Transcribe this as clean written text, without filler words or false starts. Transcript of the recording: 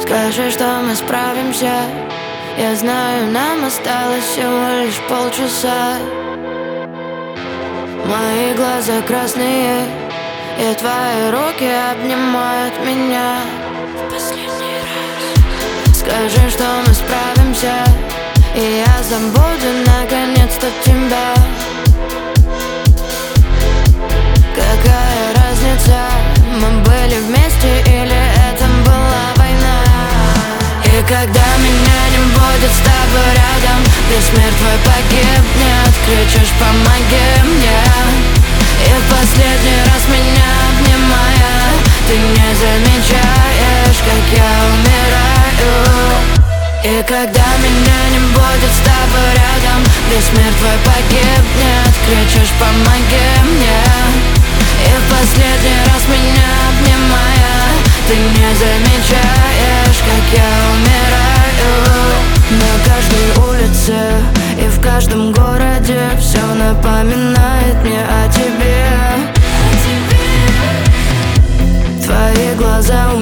Скажи, что мы справимся. Я знаю, нам осталось всего лишь полчаса. Мои глаза красные, и твои руки обнимают меня в последний раз. Скажи, что мы справимся, и я забуду наконец-то тебя. Какая разница, мы были вместе или это была война? И когда меня не будет с тобой рядом, весь мир твой погибнет. Кричишь, помоги мне, и в последний раз меня обнимая, ты не замечаешь, как я умираю. И когда меня не будет с тобой рядом, весь мир твой погибнет. Кричишь, помоги мне, и в последний раз меня обнимая, ты не замечаешь, как я умираю. На каждой улице и в каждом городе все напоминает мне о тебе. Твои глаза